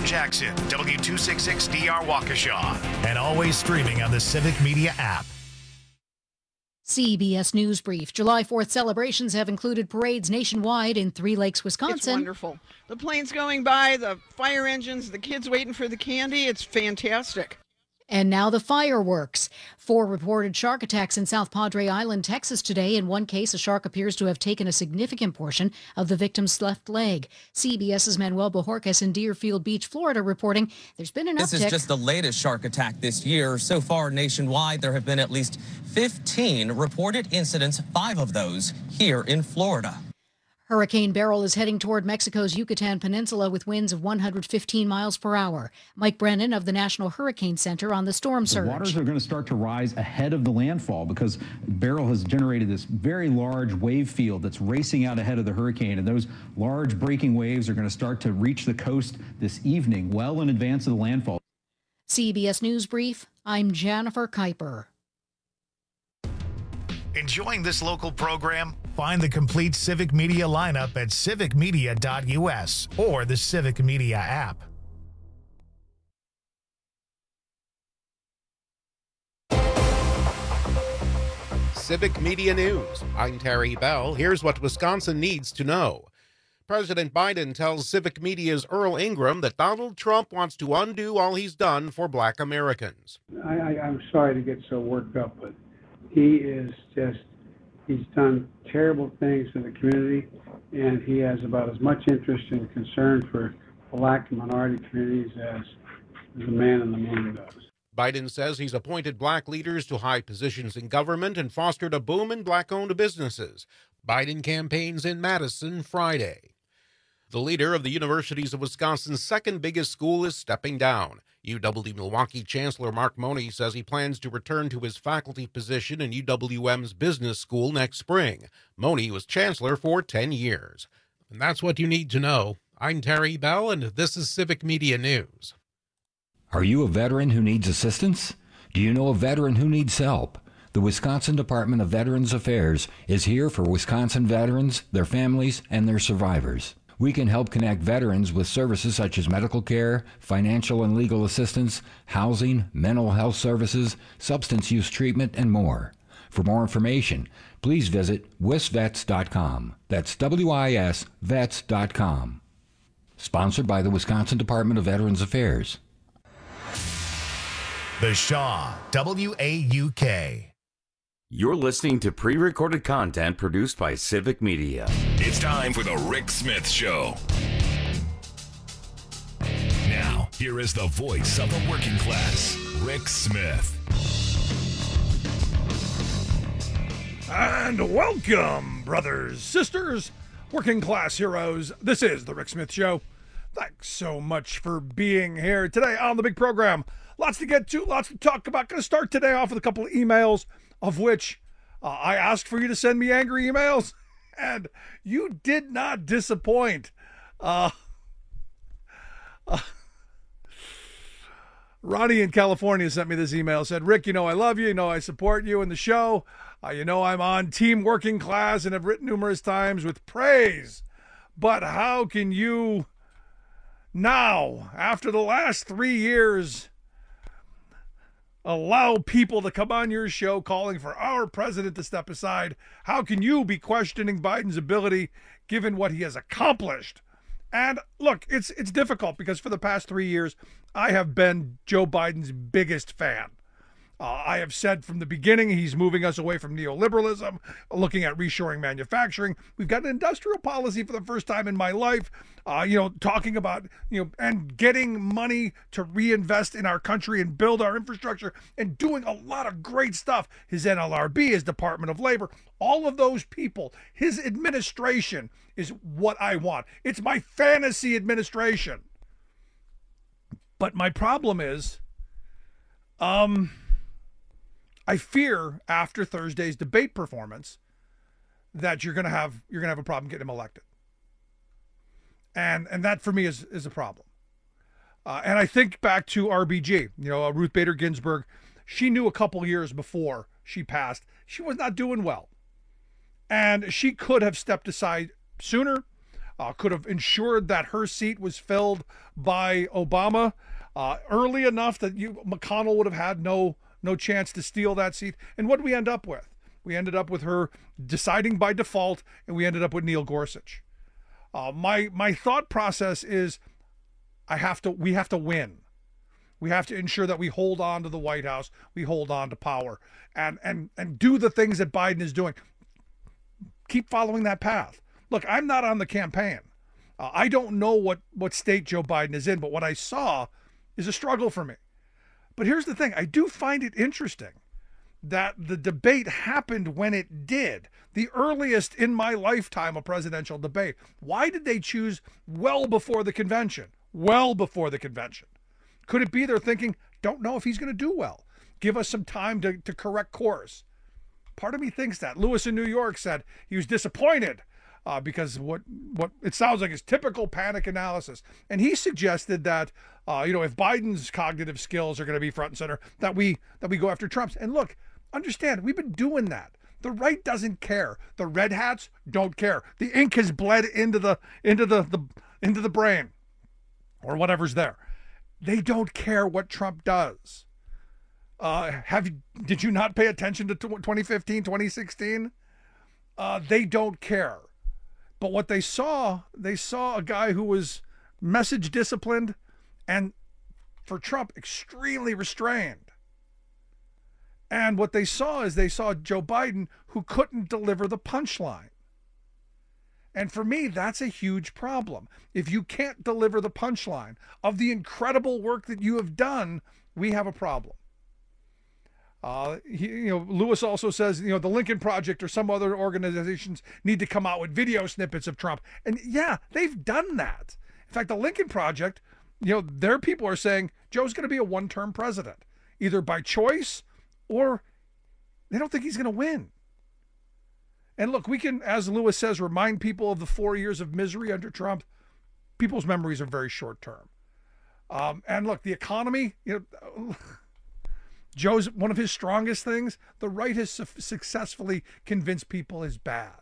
John Jackson, W266DR Waukesha, and always streaming on the Civic Media app. CBS News Brief. July 4th celebrations have included parades nationwide in Three Lakes, Wisconsin. It's wonderful. The planes going by, the fire engines, the kids waiting for the candy. It's fantastic. And now the fireworks. 4 reported shark attacks in South Padre Island, Texas today. In one case, a shark appears to have taken a significant portion of the victim's left leg. CBS's Manuel Bojorquez in Deerfield Beach, Florida, reporting there's been an uptick. This is just the latest shark attack this year. So far nationwide, there have been at least 15 reported incidents, 5 of those here in Florida. Hurricane Beryl is heading toward Mexico's Yucatan Peninsula with winds of 115 miles per hour. Mike Brennan of the National Hurricane Center on the storm surge. The waters are going to start to rise ahead of the landfall because Beryl has generated this very large wave field that's racing out ahead of the hurricane. And those large breaking waves are going to start to reach the coast this evening, well in advance of the landfall. CBS News Brief, I'm Jennifer Kuiper. Enjoying this local program? Find the complete Civic Media lineup at civicmedia.us or the Civic Media app. Civic Media News. I'm Terry Bell. Here's what Wisconsin needs to know. President Biden tells Civic Media's Earl Ingram that Donald Trump wants to undo all he's done for Black Americans. I'm sorry to get so worked up, but he's done terrible things in the community, and he has about as much interest and concern for Black and minority communities as the man in the moon does. Biden says he's appointed Black leaders to high positions in government and fostered a boom in Black-owned businesses. Biden campaigns in Madison Friday. The leader of the Universities of Wisconsin's second biggest school is stepping down. UW-Milwaukee Chancellor Mark Money says he plans to return to his faculty position in UWM's business school next spring. Money was chancellor for 10 years. And that's what you need to know. I'm Terry Bell, and this is Civic Media News. Are you a veteran who needs assistance? Do you know a veteran who needs help? The Wisconsin Department of Veterans Affairs is here for Wisconsin veterans, their families, and their survivors. We can help connect veterans with services such as medical care, financial and legal assistance, housing, mental health services, substance use treatment, and more. For more information, please visit wisvets.com. That's WIS vets.com. Sponsored by the Wisconsin Department of Veterans Affairs. The Shaw, WAUK. You're listening to pre-recorded content produced by Civic Media. It's time for the Rick Smith Show. Now, here is the voice of the working class, Rick Smith. And welcome, brothers, sisters, working class heroes. This is the Rick Smith Show. Thanks so much for being here today on the big program. Lots to get to, lots to talk about. Going to start today off with a couple of emails, of which I asked for you to send me angry emails, and you did not disappoint. Ronnie in California sent me this email, said, Rick, you know I love you, you know I support you in the show, you know I'm on Team Working Class and have written numerous times with praise, but how can you now, after the last 3 years, allow people to come on your show calling for our president to step aside? How can you be questioning Biden's ability given what he has accomplished? And look, it's difficult because for the past 3 years, I have been Joe Biden's biggest fan. I have said from the beginning he's moving us away from neoliberalism, looking at reshoring manufacturing. We've got an industrial policy for the first time in my life, talking about, and getting money to reinvest in our country and build our infrastructure and doing a lot of great stuff. His NLRB, his Department of Labor, all of those people, his administration is what I want. It's my fantasy administration. But my problem is, I fear after Thursday's debate performance that you're gonna have a problem getting him elected, and that for me is a problem. And I think back to RBG, Ruth Bader Ginsburg. She knew a couple years before she passed she was not doing well, and she could have stepped aside sooner. could have ensured that her seat was filled by Obama early enough that McConnell would have had no chance to steal that seat. And what did we end up with? We ended up with her deciding by default, and we ended up with Neil Gorsuch. My thought process is we have to win. We have to ensure that we hold on to the White House, we hold on to power, and do the things that Biden is doing. Keep following that path. Look, I'm not on the campaign. I don't know what state Joe Biden is in, but what I saw is a struggle for me. But here's the thing. I do find it interesting that the debate happened when it did. The earliest in my lifetime a presidential debate. Why did they choose well before the convention? Well before the convention. Could it be they're thinking, don't know if he's going to do well. Give us some time to correct course. Part of me thinks that. Lewis in New York said he was disappointed because what it sounds like is typical panic analysis. And he suggested that, if Biden's cognitive skills are going to be front and center, that we go after Trump's. And look, understand, we've been doing that. The right doesn't care. The red hats don't care. The ink has bled into the brain or whatever's there. They don't care what Trump does. Did you not pay attention to 2015, 2016? They don't care. But what they saw a guy who was message disciplined and, for Trump, extremely restrained. And what they saw Joe Biden who couldn't deliver the punchline. And for me, that's a huge problem. If you can't deliver the punchline of the incredible work that you have done, we have a problem. Lewis also says, the Lincoln Project or some other organizations need to come out with video snippets of Trump. And yeah, they've done that. In fact, the Lincoln Project, their people are saying Joe's going to be a one-term president, either by choice or they don't think he's going to win. And look, we can, as Lewis says, remind people of the 4 years of misery under Trump. People's memories are very short term. And look, the economy, Joe's one of his strongest things. The right has successfully convinced people is bad.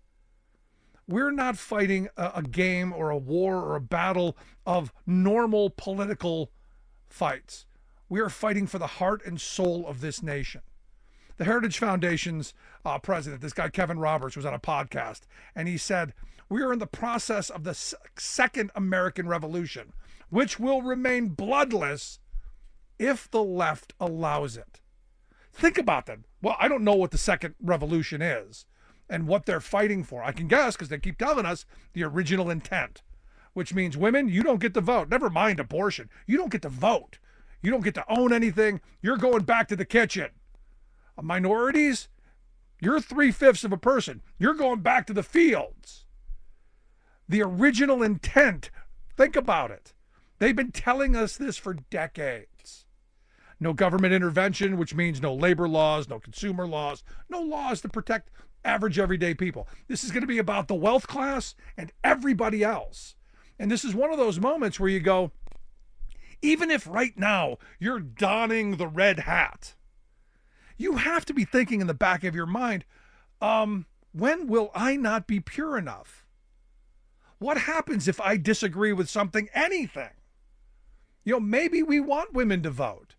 We're not fighting a game or a war or a battle of normal political fights. We are fighting for the heart and soul of this nation. The Heritage Foundation's president, this guy Kevin Roberts, was on a podcast, and he said, we are in the process of the second American Revolution, which will remain bloodless if the left allows it. Think about that. Well, I don't know what the second revolution is and what they're fighting for. I can guess because they keep telling us the original intent, which means women, you don't get to vote. Never mind abortion. You don't get to vote. You don't get to own anything. You're going back to the kitchen. Minorities, you're 3/5 of a person. You're going back to the fields. The original intent, think about it. They've been telling us this for decades. No government intervention, which means no labor laws, no consumer laws, no laws to protect average everyday people. This is going to be about the wealth class and everybody else. And this is one of those moments where you go, even if right now you're donning the red hat, you have to be thinking in the back of your mind, when will I not be pure enough? What happens if I disagree with something, anything? Maybe we want women to vote.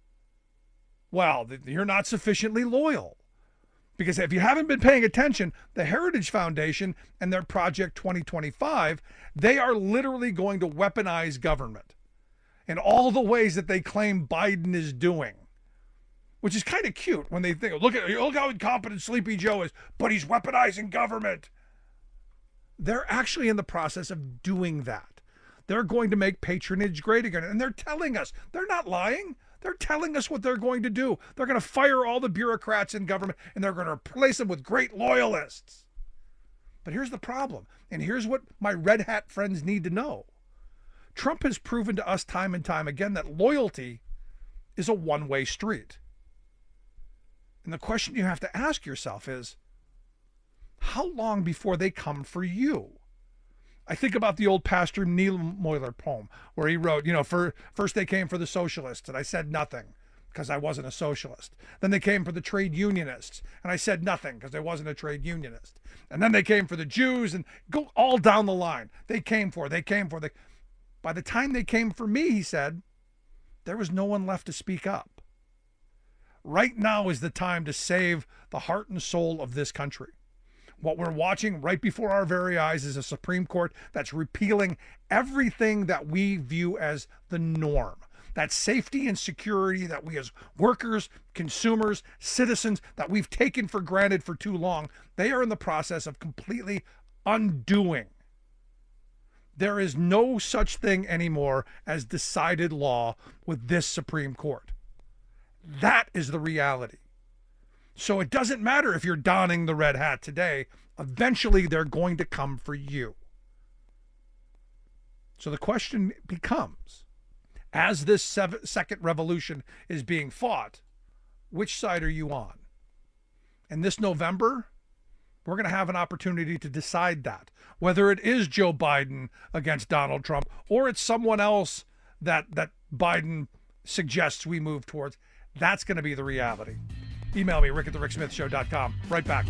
Well, you're not sufficiently loyal. Because if you haven't been paying attention, the Heritage Foundation and their Project 2025, they are literally going to weaponize government in all the ways that they claim Biden is doing. Which is kind of cute when they think, look how incompetent Sleepy Joe is, but he's weaponizing government. They're actually in the process of doing that. They're going to make patronage great again. And they're telling us, they're not lying. They're telling us what they're going to do. They're going to fire all the bureaucrats in government and they're going to replace them with great loyalists. But here's the problem. And here's what my red hat friends need to know. Trump has proven to us time and time again that loyalty is a one-way street. And the question you have to ask yourself is, how long before they come for you? I think about the old Pastor Niedermohler poem where he wrote, first they came for the socialists and I said nothing. because I wasn't a socialist. Then they came for the trade unionists, and I said nothing because I wasn't a trade unionist. And then they came for the Jews, and go all down the line. They came for. By the time they came for me, he said, there was no one left to speak up. Right now is the time to save the heart and soul of this country. What we're watching right before our very eyes is a Supreme Court that's repealing everything that we view as the norm. That safety and security that we as workers, consumers, citizens, that we've taken for granted for too long, they are in the process of completely undoing. There is no such thing anymore as decided law with this Supreme Court. That is the reality. So it doesn't matter if you're donning the red hat today. Eventually, they're going to come for you. So the question becomes, as this second revolution is being fought, which side are you on? And this November, we're going to have an opportunity to decide that, whether it is Joe Biden against Donald Trump or it's someone else that Biden suggests we move towards. That's going to be the reality. Email me, rick@thericksmithshow.com. Right back.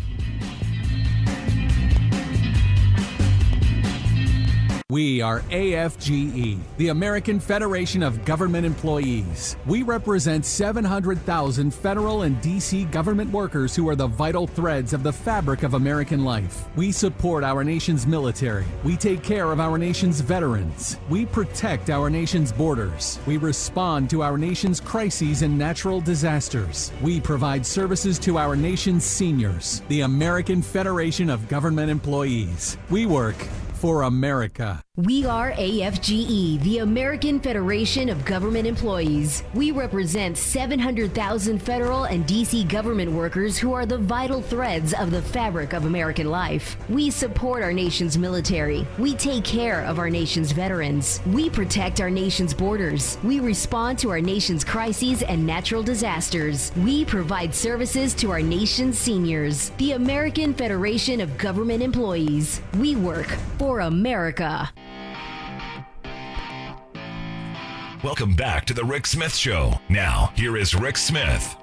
We are AFGE, the American Federation of Government Employees. We represent 700,000 federal and D.C. government workers who are the vital threads of the fabric of American life. We support our nation's military. We take care of our nation's veterans. We protect our nation's borders. We respond to our nation's crises and natural disasters. We provide services to our nation's seniors. The American Federation of Government Employees. We work for America. We are AFGE, the American Federation of Government Employees. We represent 700,000 federal and D.C. government workers who are the vital threads of the fabric of American life. We support our nation's military. We take care of our nation's veterans. We protect our nation's borders. We respond to our nation's crises and natural disasters. We provide services to our nation's seniors. The American Federation of Government Employees. We work for America. Welcome back to the Rick Smith Show. Now, here is Rick Smith.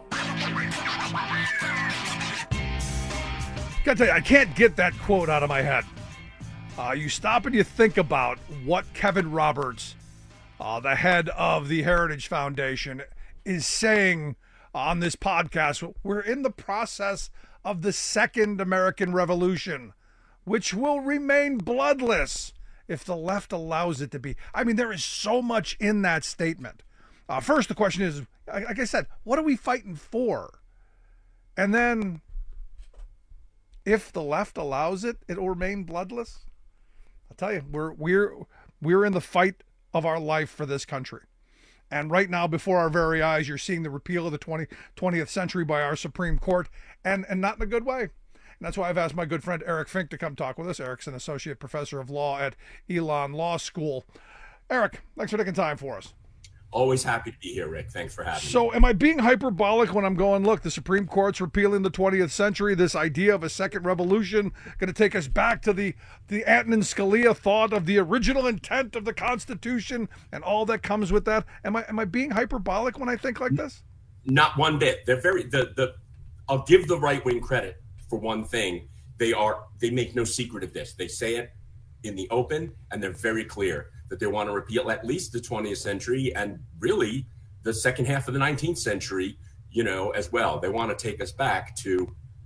Gotta tell you, I can't get that quote out of my head. You stop and you think about what Kevin Roberts, the head of the Heritage Foundation, is saying on this podcast. We're in the process of the second American Revolution, which will remain bloodless if the left allows it to be. I mean, there is so much in that statement. First, the question is, like I said, what are we fighting for? And then, if the left allows it, it will remain bloodless. I'll tell you, we're in the fight of our life for this country. And right now, before our very eyes, you're seeing the repeal of the 20th century by our Supreme Court, and not in a good way. And that's why I've asked my good friend Eric Fink to come talk with us. Eric's an associate professor of law at Elon Law School. Eric, thanks for taking time for us. Always happy to be here, Rick. Thanks for having me. So am I being hyperbolic when I'm going, look, the Supreme Court's repealing the 20th century, this idea of a second revolution, going to take us back to the Antonin Scalia thought of the original intent of the Constitution and all that comes with that? Am I being hyperbolic when I think like this? Not one bit. They're very I'll give the right wing credit for one thing. They make no secret of this. They say it in the open, and they're very clear that they want to repeal at least the 20th century and really the second half of the 19th century, as well. They want to take us back to,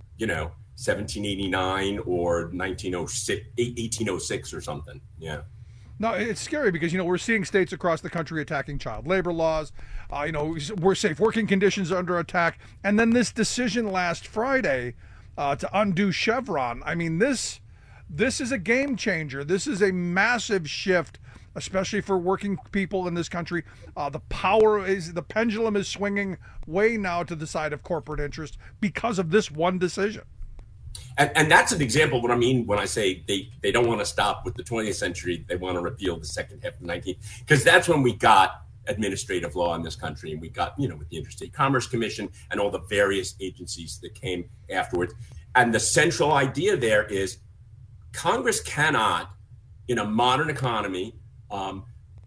1789 or 1806 or something. Yeah. No, it's scary because, we're seeing states across the country attacking child labor laws. We're safe working conditions are under attack. And then this decision last Friday to undo Chevron. I mean, this is a game changer. This is a massive shift, especially for working people in this country. The pendulum is swinging way now to the side of corporate interest because of this one decision. And that's an example of what I mean when I say they don't want to stop with the 20th century. They want to repeal the second half of the 19th, because that's when we got administrative law in this country. And we got, with the Interstate Commerce Commission and all the various agencies that came afterwards. And the central idea there is Congress cannot, in a modern economy,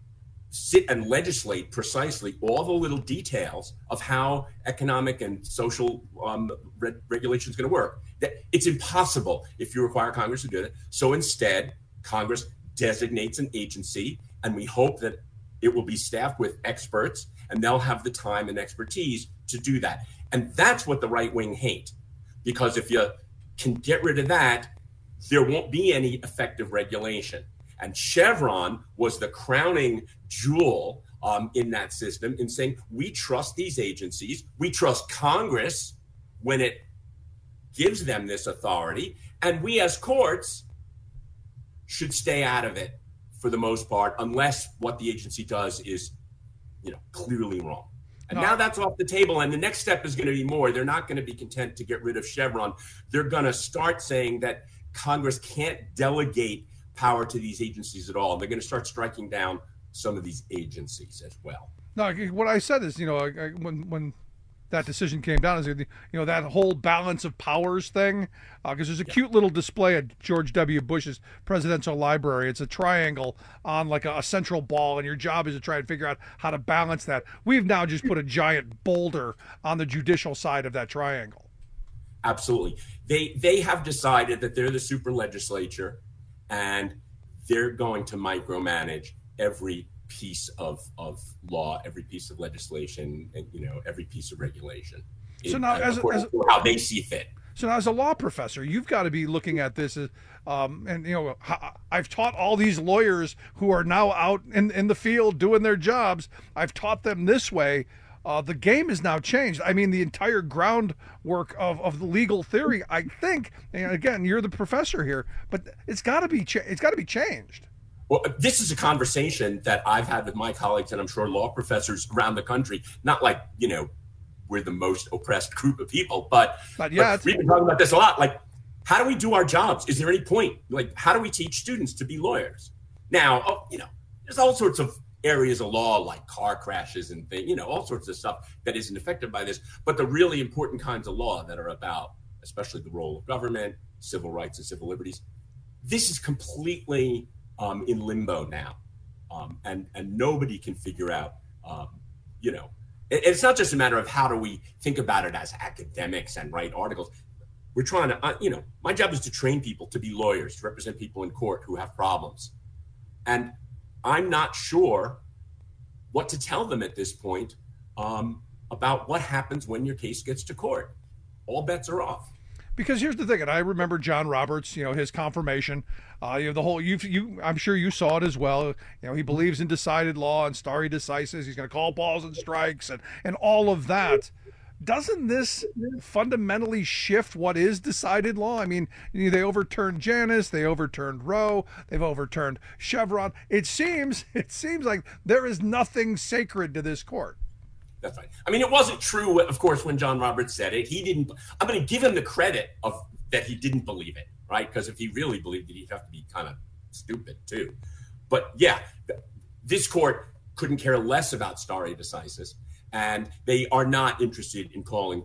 sit and legislate precisely all the little details of how economic and social regulation is going to work. It's impossible if you require Congress to do it. So instead, Congress designates an agency, and we hope that it will be staffed with experts, and they'll have the time and expertise to do that. And that's what the right wing hate, because if you can get rid of that, there won't be any effective regulation. And Chevron was the crowning jewel in that system in saying, we trust these agencies, we trust Congress when it gives them this authority, and we as courts should stay out of it for the most part, unless what the agency does is, clearly wrong. And now that's off the table. And the next step is going to be more. They're not going to be content to get rid of Chevron. They're going to start saying that Congress can't delegate power to these agencies at all. They're going to start striking down some of these agencies as well. No, what I said is, when that decision came down, is that whole balance of powers thing, because there's a cute little display at George W. Bush's presidential library. It's a triangle on like a central ball, and your job is to try and figure out how to balance that. We've now just put a giant boulder on the judicial side of that triangle. Absolutely. They have decided that they're the super legislature, and they're going to micromanage every piece of law, every piece of legislation, and every piece of regulation. So now, as how they see fit. So now, as a law professor, you've got to be looking at this as, I've taught all these lawyers who are now out in the field doing their jobs. I've taught them this way. The game has now changed. I mean, the entire groundwork of the legal theory, I think, and again, you're the professor here, but it's got to be changed. Well, this is a conversation that I've had with my colleagues, and I'm sure law professors around the country. Not like, we're the most oppressed group of people, but we've been talking about this a lot. Like, how do we do our jobs? Is there any point? Like, how do we teach students to be lawyers? Now, there's all sorts of areas of law like car crashes and things, all sorts of stuff that isn't affected by this. But the really important kinds of law that are about, especially the role of government, civil rights and civil liberties, this is completely in limbo now. And nobody can figure out, it's not just a matter of how do we think about it as academics and write articles. We're trying to, my job is to train people to be lawyers, to represent people in court who have problems. And I'm not sure what to tell them at this point about what happens when your case gets to court. All bets are off. Because here's the thing, and I remember John Roberts, his confirmation, the whole, I'm sure you saw it as well. He believes in decided law and stare decisis. He's going to call balls and strikes and all of that. Doesn't this fundamentally shift what is decided law? I mean, they overturned Janus, they overturned Roe, they've overturned Chevron. It seems like there is nothing sacred to this court. That's right. I mean, it wasn't true, of course, when John Roberts said it. He didn't. I'm going to give him the credit of that he didn't believe it, right? Because if he really believed it, he'd have to be kind of stupid too. But yeah, this court couldn't care less about stare decisis, and they are not interested in calling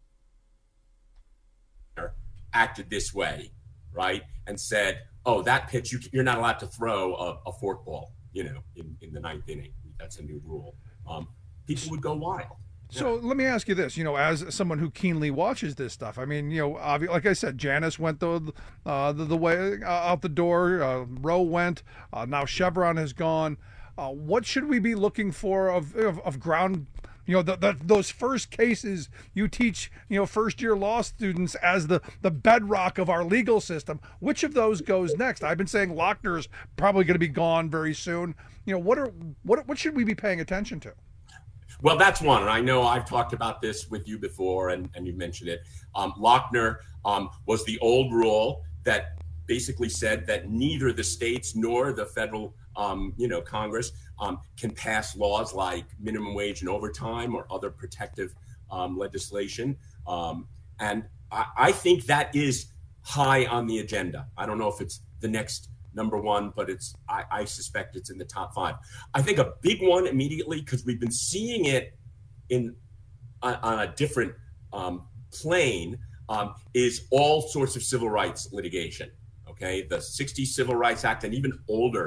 acted this way, right? And said, "Oh, that pitch, you're not allowed to throw a forkball, in the ninth inning. That's a new rule." People would go wild. So let me ask you this, as someone who keenly watches this stuff, I mean, like I said, Janus went the way out the door, Roe went, now Chevron has gone. What should we be looking for of ground, those first cases you teach, first-year law students as the bedrock of our legal system? Which of those goes next? I've been saying Lochner's probably going to be gone very soon. What should we be paying attention to? Well, that's one. And I know I've talked about this with you before, and you mentioned it. Lochner was the old rule that basically said that neither the states nor the federal, Congress can pass laws like minimum wage and overtime or other protective legislation. And I think that is high on the agenda. I don't know if it's the next number one, but I suspect it's in the top 5. I think a big one immediately, because we've been seeing it on a different plane, is all sorts of civil rights litigation. Okay, the '60s Civil Rights Act and even older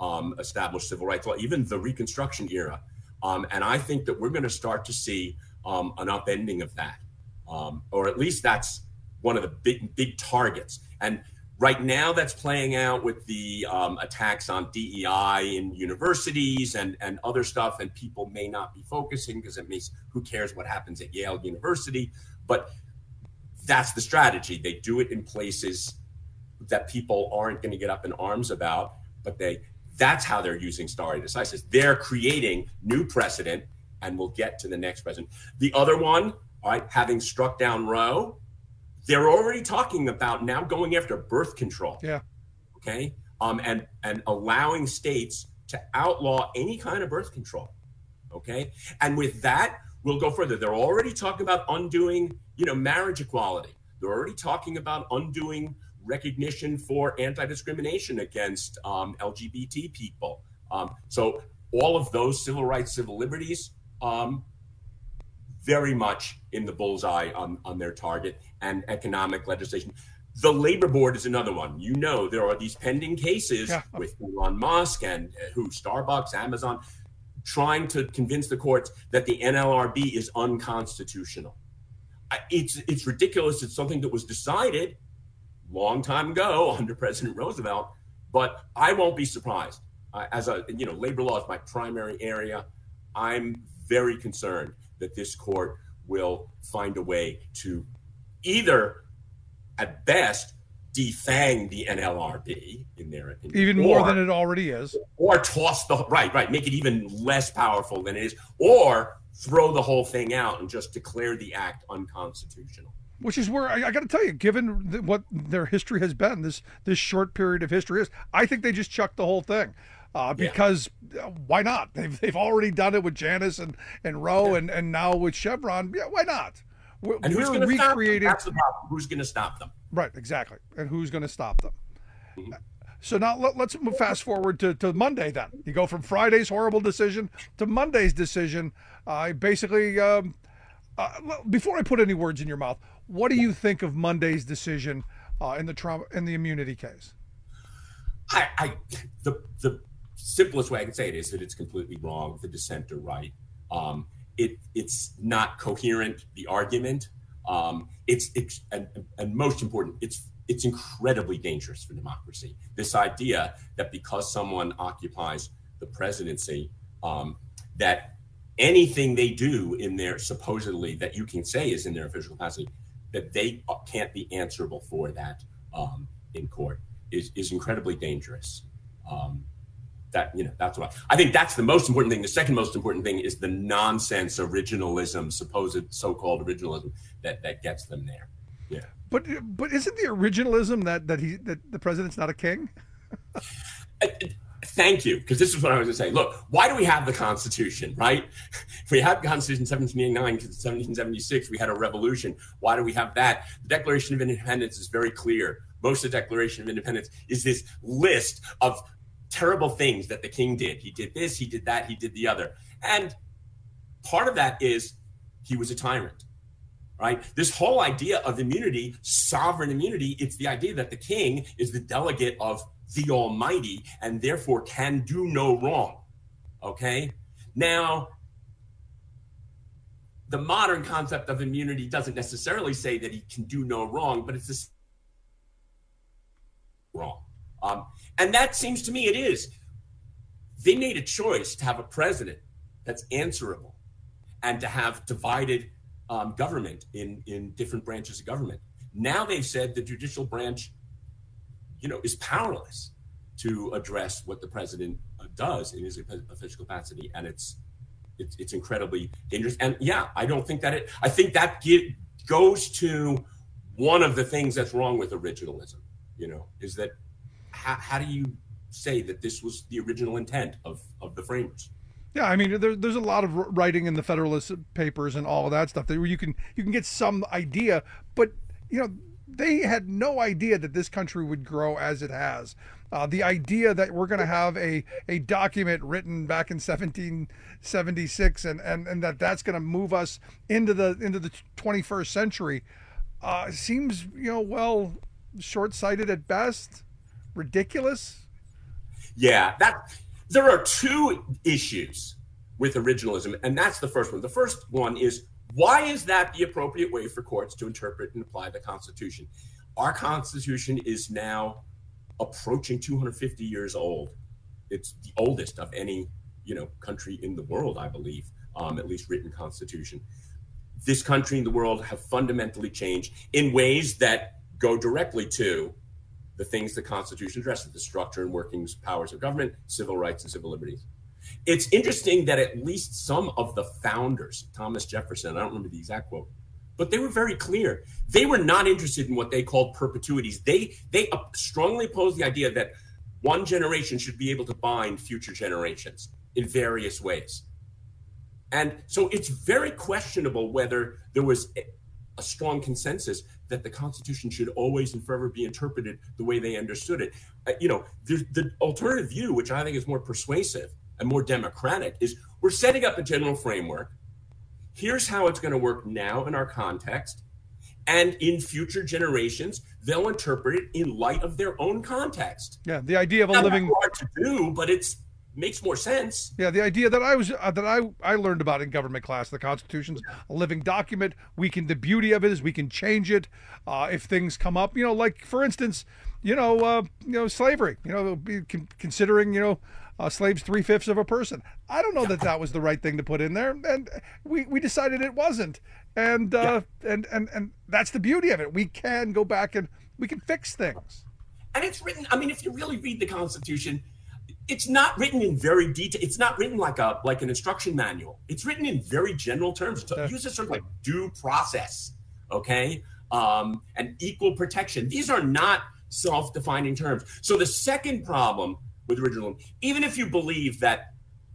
established civil rights law, even the Reconstruction era. And I think that we're going to start to see an upending of that, or at least that's one of the big targets. And right now that's playing out with the attacks on DEI in universities and other stuff. And people may not be focusing because it means who cares what happens at Yale University. But that's the strategy. They do it in places that people aren't going to get up in arms about, but that's how they're using stare decisis. They're creating new precedent, and we'll get to the next president. The other one, all right, having struck down Roe, they're already talking about now going after birth control. Yeah. Okay. And allowing states to outlaw any kind of birth control. Okay. And with that, we'll go further. They're already talking about undoing, marriage equality. They're already talking about undoing recognition for anti-discrimination against LGBT people. So all of those civil rights, civil liberties, very much in the bullseye on their target, and economic legislation. The labor board is another one. There are these pending cases with Elon Musk and Starbucks, Amazon, trying to convince the courts that the NLRB is unconstitutional. It's ridiculous. It's something that was decided long time ago under President Roosevelt, but I won't be surprised. Labor law is my primary area. I'm very concerned that this court will find a way to either, at best, defang the NLRB, in their opinion. Even more than it already is. Or toss make it even less powerful than it is, or throw the whole thing out and just declare the act unconstitutional. Which is where I got to tell you, given what their history has been, this short period of history is, I think they just chucked the whole thing. Because why not? They've already done it with Janus and Roe and now with Chevron. Yeah, why not? We're recreating. That's the problem. Who's going to stop them? Right, exactly. And who's going to stop them? Mm-hmm. So now let's move fast forward to Monday then. You go from Friday's horrible decision to Monday's decision. Before I put any words in your mouth, what do you think of Monday's decision in the immunity case? The simplest way I can say it is that it's completely wrong. The dissenter right. It's not coherent. The argument. And most important, it's incredibly dangerous for democracy. This idea that because someone occupies the presidency, that anything they do in their supposedly that you can say is in their official capacity, that they can't be answerable for that in court is incredibly dangerous. That's what I think. That's the most important thing. The second most important thing is the nonsense originalism, supposed so-called originalism that gets them there. Yeah. But isn't the originalism that the president's not a king? Thank you, because this is what I was going to say. Look, why do we have the Constitution, right? If we had the Constitution in 1789, because in 1776 we had a revolution. Why do we have that? The Declaration of Independence is very clear. Most of the Declaration of Independence is this list of terrible things that the king did. He did this, he did that, he did the other. And part of that is he was a tyrant, right? This whole idea of immunity, sovereign immunity, it's the idea that the king is the delegate of the Almighty and therefore can do no wrong, okay? Now, the modern concept of immunity doesn't necessarily say that he can do no wrong, but it's this wrong. And that seems to me it is. They made a choice to have a president that's answerable and to have divided government in different branches of government. Now they've said the judicial branch, is powerless to address what the president does in his official capacity, and it's incredibly dangerous. And yeah, I don't think that I think that goes to one of the things that's wrong with originalism. Is that how do you say that this was the original intent of the framers? Yeah, I mean, there's a lot of writing in the Federalist Papers and all of that stuff where you can get some idea, but they had no idea that this country would grow as it has. The idea that we're going to have a document written back in 1776 and that's going to move us into the 21st century seems short-sighted at best, ridiculous. Yeah, there are two issues with originalism, and that's the first one. The first one is, why is that the appropriate way for courts to interpret and apply the Constitution? Our Constitution is now approaching 250 years old. It's the oldest of any, country in the world, I believe, at least written Constitution. This country and the world have fundamentally changed in ways that go directly to the things the Constitution addresses: the structure and workings, powers of government, civil rights, and civil liberties. It's interesting that at least some of the founders, Thomas Jefferson, I don't remember the exact quote, but they were very clear. They were not interested in what they called perpetuities. They strongly opposed the idea that one generation should be able to bind future generations in various ways. And so it's very questionable whether there was a strong consensus that the Constitution should always and forever be interpreted the way they understood it. The alternative view, which I think is more persuasive and more democratic, is we're setting up a general framework. Here's how it's going to work now in our context. And in future generations, they'll interpret it in light of their own context. Yeah, the idea of a living... Not hard to do, but it makes more sense. Yeah, the idea that I learned about in government class, the Constitution's a living document. The beauty of it is we can change it if things come up. Like, for instance, slavery. Considering slaves 3/5 of a person. I don't know that was the right thing to put in there, and we decided it wasn't. And that's the beauty of it. We can go back and we can fix things. And it's written. I mean, if you really read the Constitution, it's not written in very detail. It's not written like an instruction manual. It's written in very general terms. It uses sort of like due process, okay, and equal protection. These are not self-defining terms. So the second problem with originalism, even if you believe that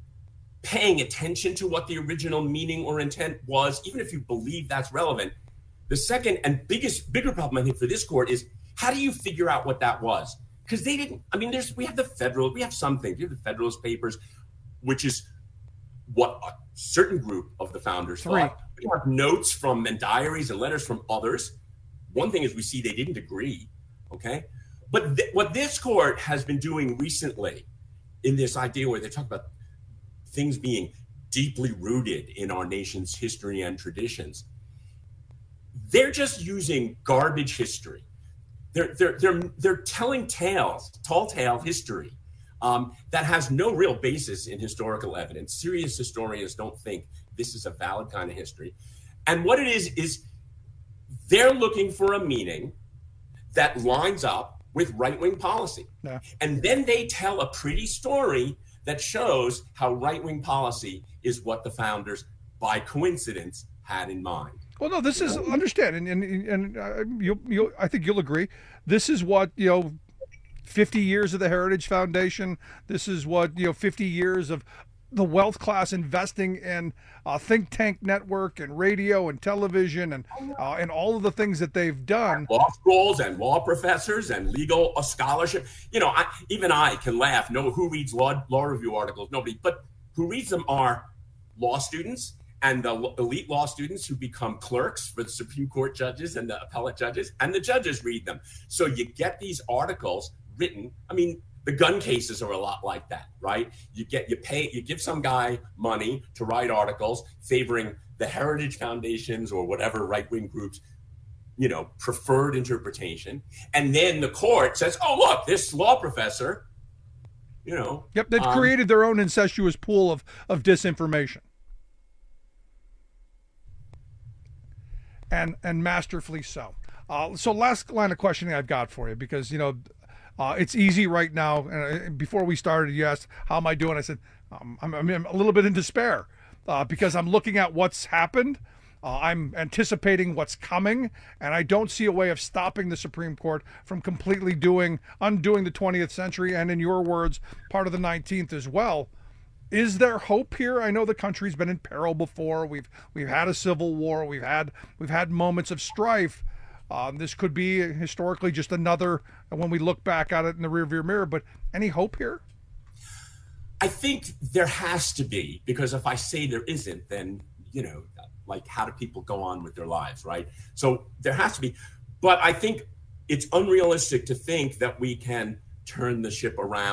paying attention to what the original meaning or intent was, even if you believe that's relevant, the second and bigger problem, I think, for this court is, how do you figure out what that was? Because they didn't. I mean, we have some things. We have the Federalist Papers, which is what a certain group of the founders thought. We have notes from and diaries and letters from others. One thing is we see they didn't agree, okay? But what this court has been doing recently in this idea where they talk about things being deeply rooted in our nation's history and traditions, they're just using garbage history. They're telling tall tale history that has no real basis in historical evidence. Serious historians don't think this is a valid kind of history. And what it is they're looking for a meaning that lines up with right-wing policy. Yeah. And then they tell a pretty story that shows how right-wing policy is what the founders, by coincidence, had in mind. Well, no, this is, understand, and I think you'll agree, this is what, 50 years of the Heritage Foundation, this is what, 50 years of the wealth class investing in think tank network and radio and television and all of the things that they've done. Law schools and law professors and legal scholarship. Even I can laugh. Who reads law review articles? Nobody. But who reads them are law students and the elite law students who become clerks for the Supreme Court judges and the appellate judges, and the judges read them. So you get these articles written. I mean, the gun cases are a lot like that, right? You give some guy money to write articles favoring the Heritage Foundations or whatever right-wing groups, preferred interpretation. And then the court says, oh, look, this law professor, Yep, they've created their own incestuous pool of disinformation. And masterfully so. So last line of questioning I've got for you, because, it's easy right now. Before we started, you asked, how am I doing? I said, I'm a little bit in despair because I'm looking at what's happened. I'm anticipating what's coming, and I don't see a way of stopping the Supreme Court from completely undoing the 20th century, and in your words, part of the 19th as well. Is there hope here? I know the country's been in peril before. We've had a civil war. We've had moments of strife. This could be historically just another, when we look back at it in the rearview mirror, but any hope here? I think there has to be, because if I say there isn't, then, how do people go on with their lives, right? So there has to be, but I think it's unrealistic to think that we can turn the ship around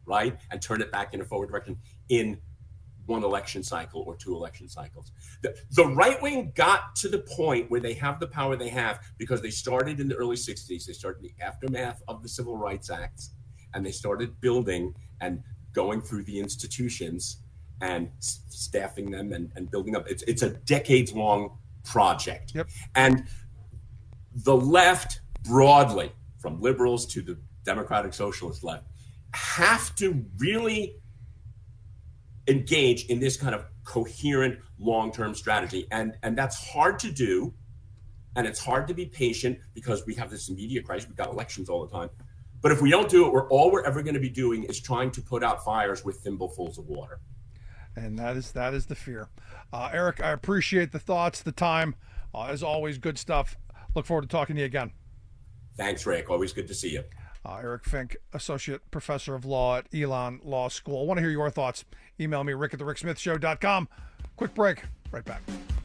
right? And turn it back in a forward direction in one election cycle or 2 election cycles. The right wing got to the point where they have the power they have because they started in the early 60s. They started in the aftermath of the Civil Rights Acts, and they started building and going through the institutions and staffing them and building up. It's a decades-long project. Yep. And the left broadly, from liberals to the Democratic Socialist left, have to really engage in this kind of coherent long-term strategy. And that's hard to do. And it's hard to be patient because we have this immediate crisis. We've got elections all the time. But if we don't do it, all we're ever going to be doing is trying to put out fires with thimblefuls of water. And that is the fear. Eric, I appreciate the thoughts, the time. As always, good stuff. Look forward to talking to you again. Thanks, Rick. Always good to see you. Eric Fink, Associate Professor of Law at Elon Law School. I want to hear your thoughts. Email me, rick@thericksmithshow.com. Quick break. Right back.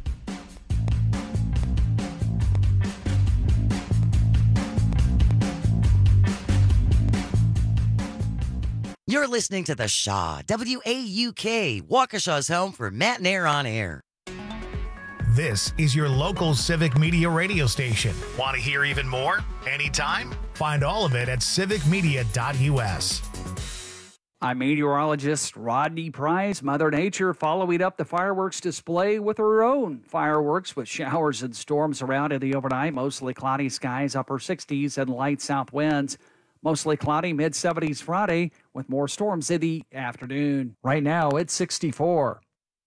You're listening to The Shaw, WAUK, Waukesha's home for Matt and Air on Air. This is your local Civic Media radio station. Want to hear even more? Anytime? Find all of it at civicmedia.us. I'm meteorologist Rodney Price. Mother Nature following up the fireworks display with her own fireworks with showers and storms around in the overnight. Mostly cloudy skies, upper 60s and light south winds. Mostly cloudy, mid-70s Friday with more storms in the afternoon. Right now, it's 64.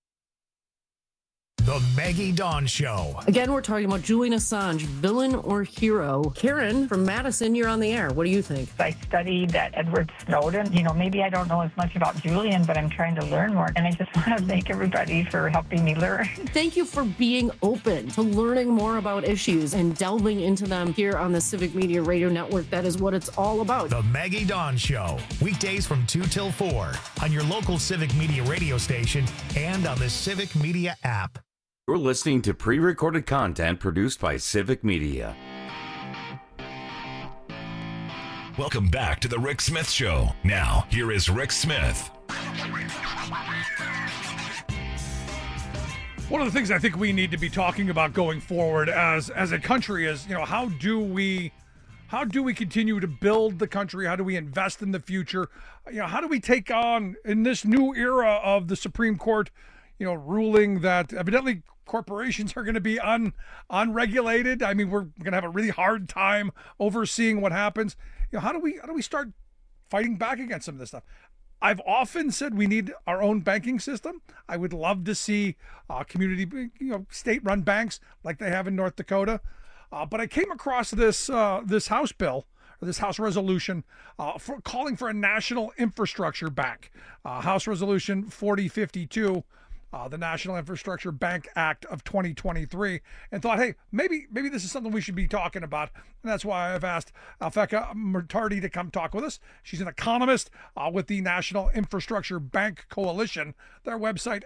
The Maggie Dawn Show. Again, we're talking about Julian Assange, villain or hero. Karen from Madison, you're on the air. What do you think? I studied that Edward Snowden. Maybe I don't know as much about Julian, but I'm trying to learn more. And I just want to thank everybody for helping me learn. Thank you for being open to learning more about issues and delving into them here on the Civic Media Radio Network. That is what it's all about. The Maggie Dawn Show. Weekdays from 2 till 4 on your local Civic Media radio station and on the Civic Media app. You're listening to pre-recorded content produced by Civic Media. Welcome back to the Rick Smith Show. Now, here is Rick Smith. One of the things I think we need to be talking about going forward as a country is, how do we continue to build the country? How do we invest in the future? How do we take on in this new era of the Supreme Court, ruling that evidently corporations are going to be unregulated. I mean, we're going to have a really hard time overseeing what happens. How do we start fighting back against some of this stuff? I've often said we need our own banking system. I would love to see community, state-run banks like they have in North Dakota. But I came across this House bill, or this House resolution, for calling for a national infrastructure bank. House Resolution 4052. The National Infrastructure Bank Act of 2023, and thought, hey, maybe this is something we should be talking about. And that's why I've asked Alphecca Murtardi to come talk with us. She's an economist with the National Infrastructure Bank Coalition, their website,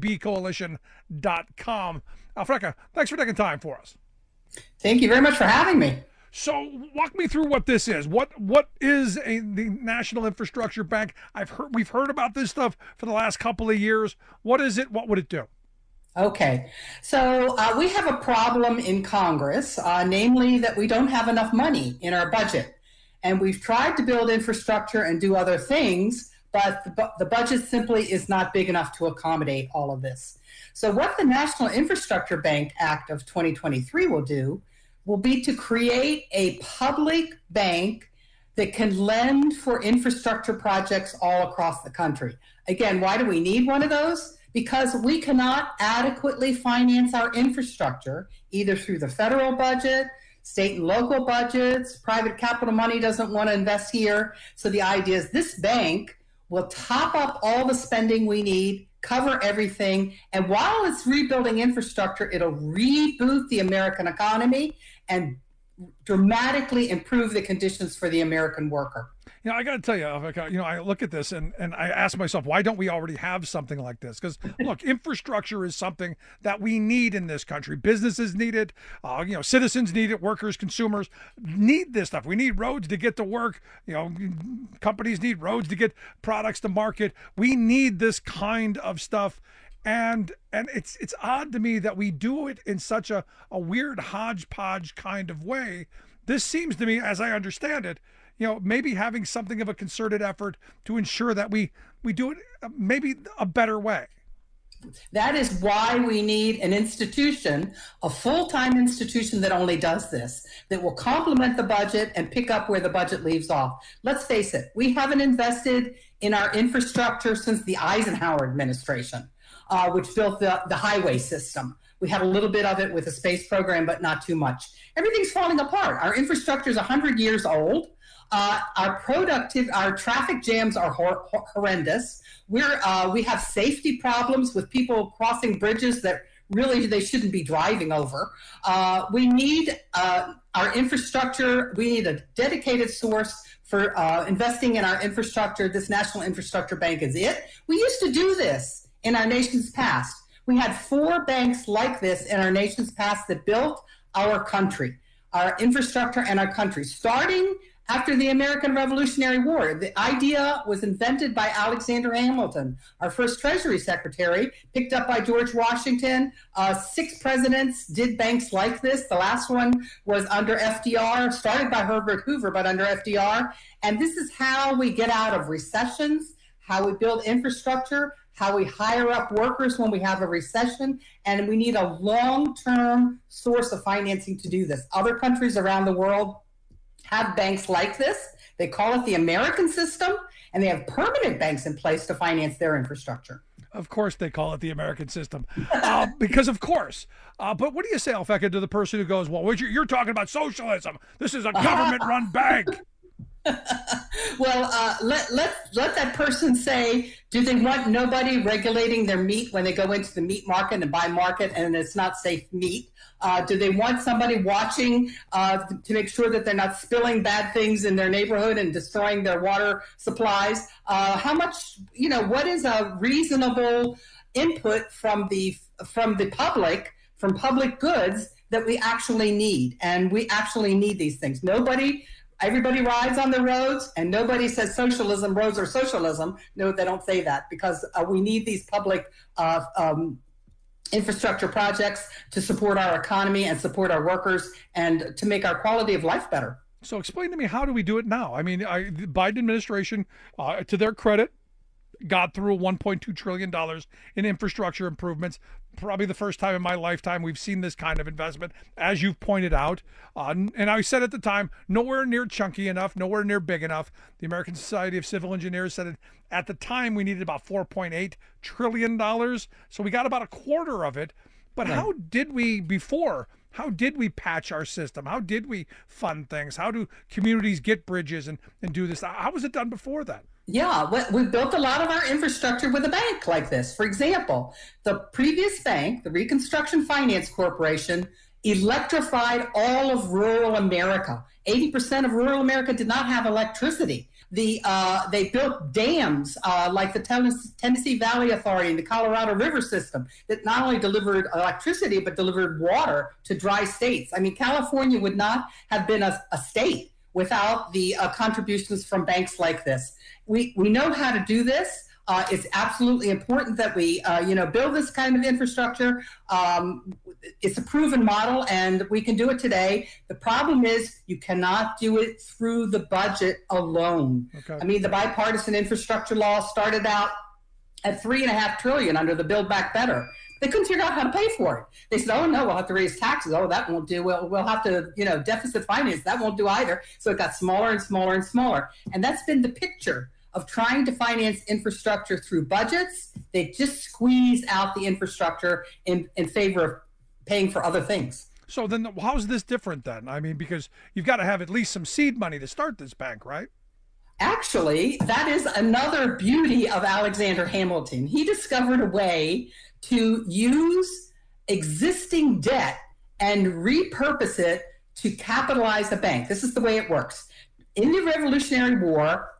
nibcoalition.com. Alphecca, thanks for taking time for us. Thank you very much for having me. So walk me through what this is. What is the National Infrastructure Bank? We've heard about this stuff for the last couple of years. What is it? What would it do? Okay, so we have a problem in Congress, namely that we don't have enough money in our budget. And we've tried to build infrastructure and do other things, but the budget simply is not big enough to accommodate all of this. So what the National Infrastructure Bank Act of 2023 will do will be to create a public bank that can lend for infrastructure projects all across the country. Again, why do we need one of those? Because we cannot adequately finance our infrastructure, either through the federal budget, state and local budgets, private capital money doesn't want to invest here. So the idea is this bank will top up all the spending we need, cover everything, and while it's rebuilding infrastructure, it'll reboot the American economy and dramatically improve the conditions for the American worker. I got to tell you, I look at this and I ask myself, why don't we already have something like this? Because look, infrastructure is something that we need in this country. Businesses need it. Citizens need it. Workers, consumers need this stuff. We need roads to get to work. Companies need roads to get products to market. We need this kind of stuff. And it's odd to me that we do it in such a weird hodgepodge kind of way. This seems to me, as I understand it, maybe having something of a concerted effort to ensure that we do it maybe a better way. That is why we need an institution, a full-time institution that only does this, that will complement the budget and pick up where the budget leaves off. Let's face it, we haven't invested in our infrastructure since the Eisenhower administration, which built the highway system. We had a little bit of it with the space program, but not too much. Everything's falling apart. Our infrastructure is 100 years old. Our traffic jams are horrendous. We have safety problems with people crossing bridges that really they shouldn't be driving over. We need our infrastructure. We need a dedicated source for investing in our infrastructure. This National Infrastructure Bank is it. We used to do this in our nation's past. We had 4 banks like this in our nation's past that built our country, our infrastructure and our country, starting after the American Revolutionary War. The idea was invented by Alexander Hamilton, our first Treasury Secretary, picked up by George Washington. 6 presidents did banks like this. The last one was under FDR, started by Herbert Hoover, but under FDR. And this is how we get out of recessions, how we build infrastructure, how we hire up workers when we have a recession, and we need a long-term source of financing to do this. Other countries around the world have banks like this. They call it the American system, and they have permanent banks in place to finance their infrastructure. Of course they call it the American system, because of course. But what do you say, Alphecca, to the person who goes, well, you're talking about socialism. This is a government-run bank. Well, let that person say, do they want nobody regulating their meat when they go into the meat market and buy market and it's not safe meat? Do they want somebody watching to make sure that they're not spilling bad things in their neighborhood and destroying their water supplies? How much, what is a reasonable input from the public, from public goods that we actually need? And we actually need these things. Everybody rides on the roads, and nobody says socialism, roads are socialism. No, they don't say that, because we need these public infrastructure projects to support our economy and support our workers and to make our quality of life better. So explain to me, how do we do it now? I mean, the Biden administration, to their credit, got through $1.2 trillion in infrastructure improvements. Probably the first time in my lifetime we've seen this kind of investment, as you've pointed out. And I said at the time, nowhere near chunky enough, nowhere near big enough. The American Society of Civil Engineers said at the time we needed about $4.8 trillion. So we got about a quarter of it. But right. How did we patch our system? How did we fund things? How do communities get bridges and do this? How was it done before that? Yeah, we built a lot of our infrastructure with a bank like this. For example, the previous bank, the Reconstruction Finance Corporation, electrified all of rural America. 80% of rural America did not have electricity. They built dams like the Tennessee Valley Authority and the Colorado River system that not only delivered electricity, but delivered water to dry states. I mean, California would not have been a state without the contributions from banks like this. We know how to do this. It's absolutely important that we, build this kind of infrastructure. It's a proven model, and we can do it today. The problem is you cannot do it through the budget alone. Okay. I mean, the bipartisan infrastructure law started out at $3.5 trillion under the Build Back Better. They couldn't figure out how to pay for it. They said, oh, no, we'll have to raise taxes. Oh, that won't do. We'll have to, deficit finance. That won't do either. So it got smaller and smaller and smaller. And that's been the picture of trying to finance infrastructure through budgets. They just squeeze out the infrastructure in favor of paying for other things. So then how's this different then? I mean, because you've got to have at least some seed money to start this bank, right? Actually, that is another beauty of Alexander Hamilton. He discovered a way to use existing debt and repurpose it to capitalize a bank. This is the way it works. in the Revolutionary War,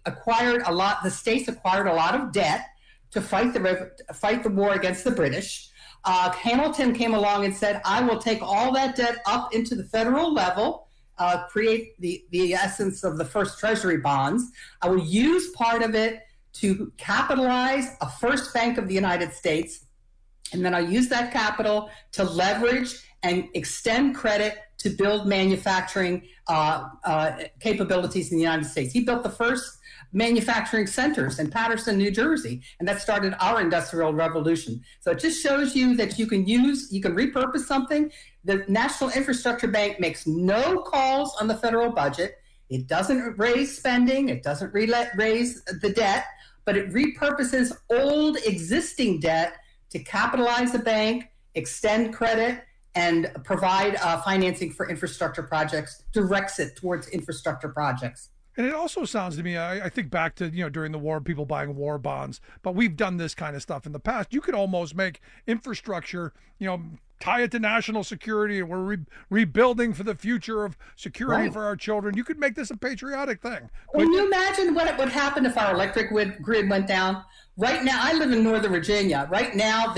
the states acquired a lot of debt to fight the war against the British. Hamilton came along and said, I will take all that debt up into the federal level, create the essence of the first treasury bonds. I will use part of it to capitalize a first bank of the United States, and then I'll use that capital to leverage and extend credit to build manufacturing capabilities in the United States. He built the first manufacturing centers in Paterson, New Jersey, and that started our industrial revolution. So it just shows you that you can repurpose something. The National Infrastructure Bank makes no calls on the federal budget. It doesn't raise spending. It doesn't raise the debt, but it repurposes old existing debt to capitalize a bank, extend credit, and provide financing for infrastructure projects, directs it towards infrastructure projects. And it also sounds to me, I think back to, during the war, people buying war bonds, but we've done this kind of stuff in the past. You could almost make infrastructure, tie it to national security, and we're rebuilding for the future of security for our children. You could make this a patriotic thing. Can you imagine what would happen if our electric grid went down? Right now, I live in Northern Virginia. Right now,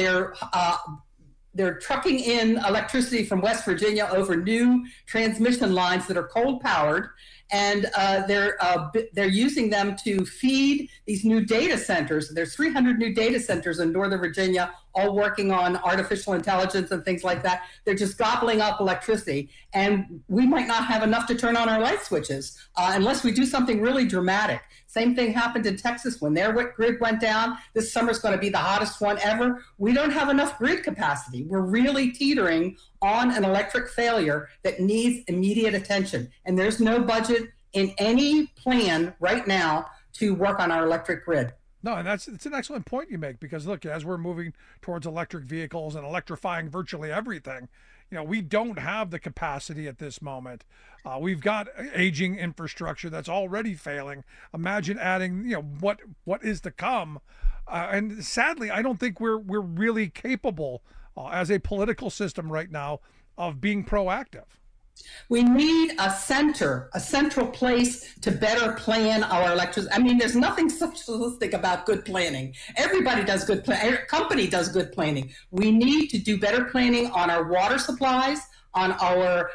they're trucking in electricity from West Virginia over new transmission lines that are coal powered, and they're using them to feed these new data centers. There's 300 new data centers in Northern Virginia, all working on artificial intelligence and things like that. They're just gobbling up electricity, and we might not have enough to turn on our light switches unless we do something really dramatic. Same thing happened in Texas when their grid went down. This summer's going to be the hottest one ever. We don't have enough grid capacity. We're really teetering on an electric failure that needs immediate attention. And there's no budget in any plan right now to work on our electric grid. No, and it's an excellent point you make, because look, as we're moving towards electric vehicles and electrifying virtually everything, we don't have the capacity at this moment. We've got aging infrastructure that's already failing. Imagine adding, what is to come. And sadly, I don't think we're really capable as a political system right now of being proactive. We need a central place to better plan our electricity. I mean, there's nothing socialistic about good planning. Everybody does good planning. Every company does good planning. We need to do better planning on our water supplies, on our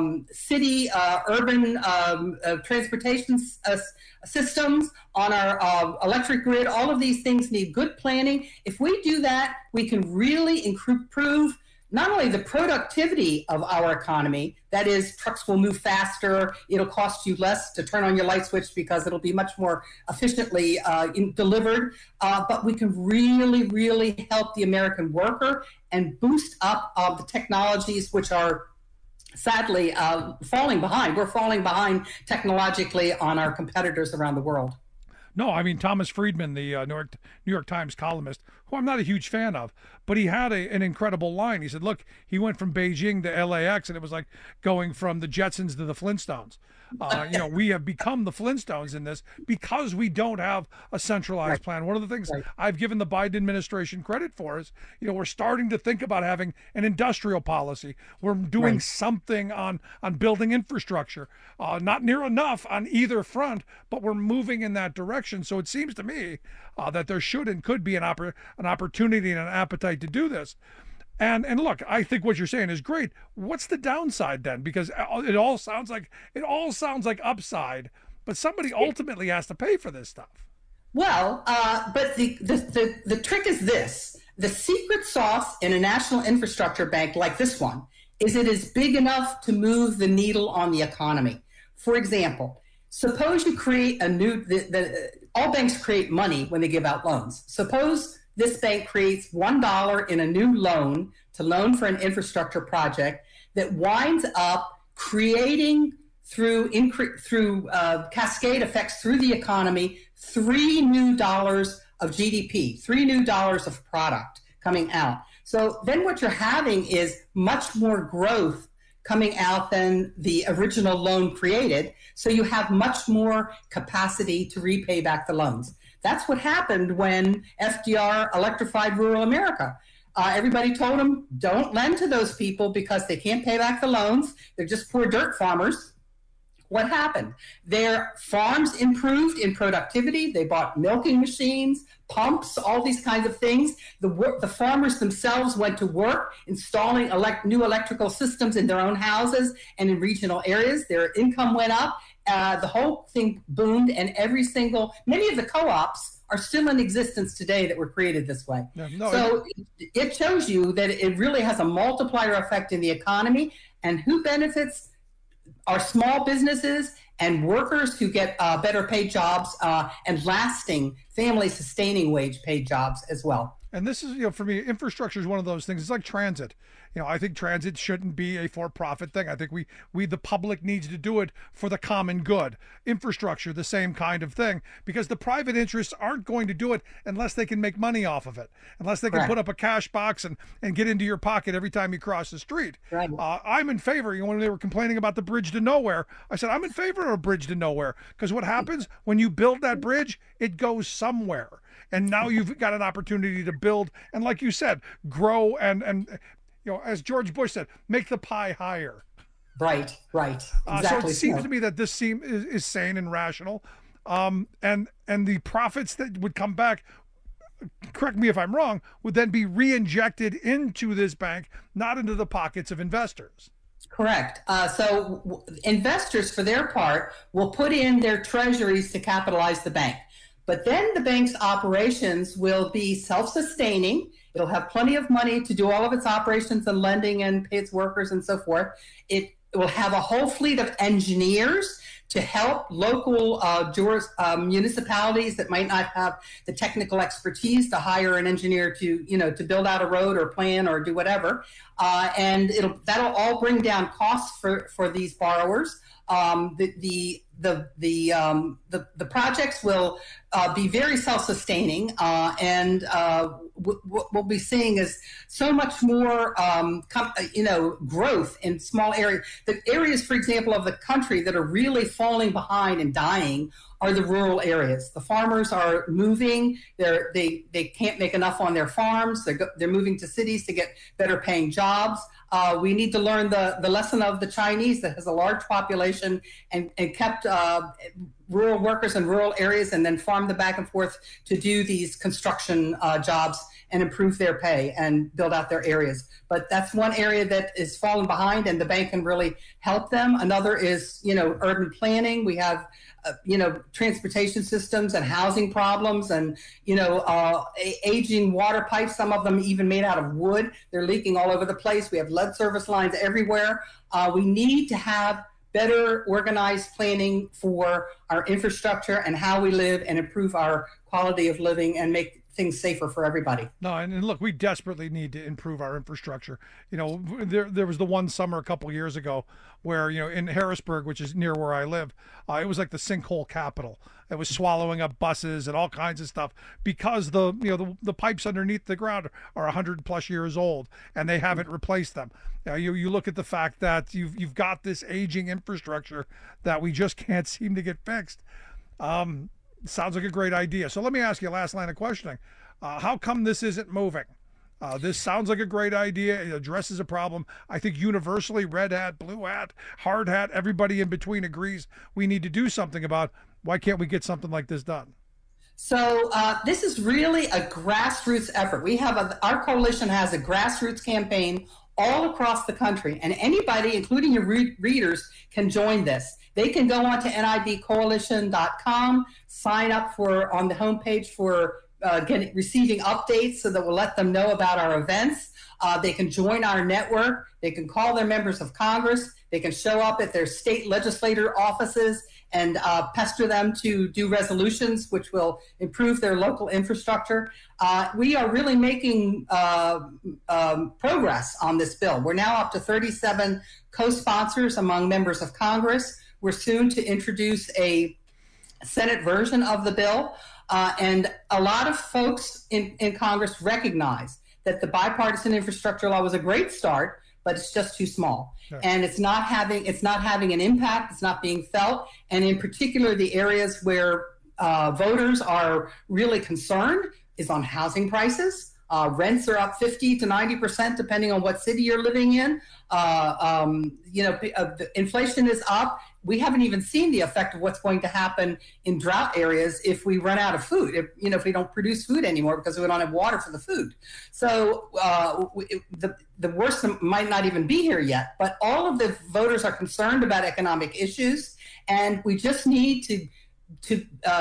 city, urban transportation systems, on our electric grid. All of these things need good planning. If we do that, we can really improve not only the productivity of our economy, that is, trucks will move faster, it'll cost you less to turn on your light switch because it'll be much more efficiently delivered, but we can really, really help the American worker and boost up the technologies which are sadly falling behind. We're falling behind technologically on our competitors around the world. No, I mean, Thomas Friedman, the New York Times columnist, who I'm not a huge fan of, but he had an incredible line. He said, look, he went from Beijing to LAX, and it was like going from the Jetsons to the Flintstones. We have become the Flintstones in this because we don't have a centralized plan. One of the things I've given the Biden administration credit for is, we're starting to think about having an industrial policy. We're doing something on building infrastructure, not near enough on either front, but we're moving in that direction. So it seems to me that there should and could be an opportunity and an appetite to do this. And look, I think what you're saying is great. What's the downside then? Because it all sounds like upside, but somebody ultimately has to pay for this stuff. Well, but the trick is this: the secret sauce in a national infrastructure bank like this one is it is big enough to move the needle on the economy. For example, suppose you create a new. All banks create money when they give out loans. Suppose this bank creates $1 in a new loan to loan for an infrastructure project that winds up creating through cascade effects through the economy, $3 new of GDP, $3 new of product coming out. So then what you're having is much more growth coming out than the original loan created. So you have much more capacity to repay back the loans. That's what happened when FDR electrified rural America. Everybody told him, don't lend to those people because they can't pay back the loans. They're just poor dirt farmers. what happened? Their farms improved in productivity. They bought milking machines, pumps, all these kinds of things. The farmers themselves went to work installing new electrical systems in their own houses and in regional areas. Their income went up. The whole thing boomed, and many of the co-ops are still in existence today that were created this way. It shows you that it really has a multiplier effect in the economy, and who benefits are small businesses and workers who get better paid jobs and lasting family-sustaining wage-paid jobs as well. And this is, for me, infrastructure is one of those things. It's like transit. I think transit shouldn't be a for-profit thing. I think we the public needs to do it for the common good. Infrastructure, the same kind of thing, because the private interests aren't going to do it unless they can make money off of it, unless they can put up a cash box and get into your pocket every time you cross the street. Right. I'm in favor. When they were complaining about the bridge to nowhere, I said, I'm in favor of a bridge to nowhere, because what happens when you build that bridge, it goes somewhere. And now you've got an opportunity to build, and like you said, grow and as George Bush said, make the pie higher. Right. Exactly. So it seems to me that this is sane and rational, and the profits that would come back, correct me if I'm wrong, would then be re-injected into this bank, not into the pockets of investors. Correct. So investors, for their part, will put in their treasuries to capitalize the bank. But then the bank's operations will be self-sustaining. It'll have plenty of money to do all of its operations and lending and pay its workers and so forth. It will have a whole fleet of engineers to help local municipalities that might not have the technical expertise to hire an engineer to build out a road or plan or do whatever. And that'll all bring down costs for these borrowers. The projects will be very self-sustaining, and what we'll be seeing is so much more, growth in small areas. The areas, for example, of the country that are really falling behind and dying are the rural areas. The farmers are moving. They can't make enough on their farms. They're moving to cities to get better paying jobs. We need to learn the lesson of the Chinese that has a large population and kept rural workers in rural areas and then farm them back and forth to do these construction jobs and improve their pay and build out their areas. But that's one area that is falling behind, and the bank can really help them. Another is, urban planning. We have, transportation systems and housing problems and, aging water pipes, some of them even made out of wood. They're leaking all over the place. We have lead service lines everywhere. We need to have better organized planning for our infrastructure and how we live and improve our quality of living and make things safer for everybody. No, and look, we desperately need to improve our infrastructure. There was the one summer a couple years ago where, in Harrisburg, which is near where I live, it was like the sinkhole capital. It was swallowing up buses and all kinds of stuff because the pipes underneath the ground are 100+ years old and they haven't replaced them. Now you look at the fact that you've got this aging infrastructure that we just can't seem to get fixed. Sounds like a great idea. So let me ask you a last line of questioning. How come this isn't moving? This sounds like a great idea. It addresses a problem. I think universally, red hat, blue hat, hard hat, everybody in between agrees we need to do something about. Why can't we get something like this done? So this is really a grassroots effort. We have our coalition has a grassroots campaign all across the country, and anybody, including your readers, can join this. They can go on to nibcoalition.com, sign up on the homepage for receiving updates so that we'll let them know about our events. They can join our network. They can call their members of Congress. They can show up at their state legislator offices and pester them to do resolutions which will improve their local infrastructure. We are really making progress on this bill. We're now up to 37 co-sponsors among members of Congress. We're soon to introduce a Senate version of the bill. And a lot of folks in Congress recognize that the bipartisan infrastructure law was a great start, but it's just too small. Sure. And it's not having an impact. It's not being felt. And in particular, the areas where voters are really concerned is on housing prices. Rents are up 50 to 90%, depending on what city you're living in. Inflation is up. we haven't even seen the effect of what's going to happen in drought areas if we run out of food, if we don't produce food anymore because we don't have water for the food. So the worst might not even be here yet, but all of the voters are concerned about economic issues, and we just need to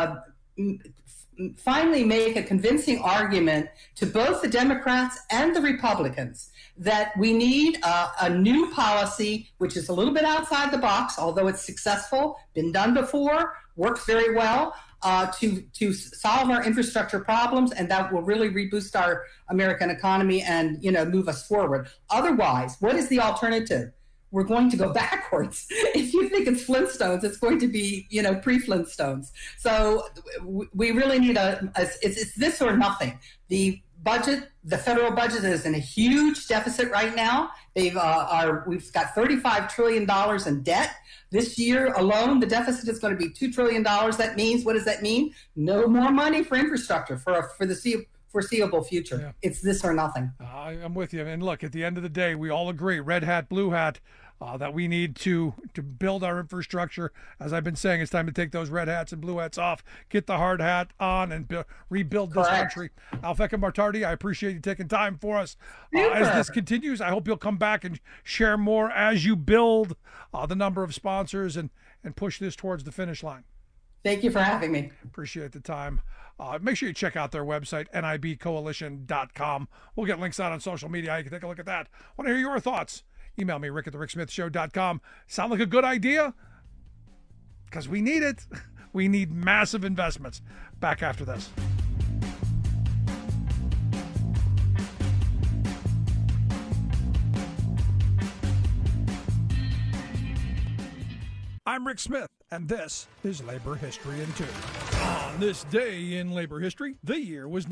finally make a convincing argument to both the Democrats and the Republicans that we need a new policy, which is a little bit outside the box, although it's successful, been done before, works very well, to solve our infrastructure problems, and that will really reboost our American economy and, move us forward. Otherwise, what is the alternative? We're going to go backwards. If you think it's Flintstones, it's going to be, pre-Flintstones. So we really need it's this or nothing. The federal budget is in a huge deficit right now. We've got $35 trillion in debt. This year alone, the deficit is going to be $2 trillion. What does that mean? No more money for infrastructure for the foreseeable future. Yeah. It's this or nothing. I'm with you. And look, at the end of the day, we all agree, red hat, blue hat, that we need to build our infrastructure. As I've been saying, it's time to take those red hats and blue hats off, get the hard hat on, and rebuild this country. Alphecca Martardi, I appreciate you taking time for us. As this continues, I hope you'll come back and share more as you build the number of sponsors and push this towards the finish line. Thank you for having me. Appreciate the time. Make sure you check out their website, nibcoalition.com. We'll get links out on social media. You can take a look at that. Want to hear your thoughts? Email me, rick@thericksmithshow.com. Sound like a good idea? Because we need it. We need massive investments. Back after this. I'm Rick Smith, and this is Labor History in 2. On this day in labor history, the year was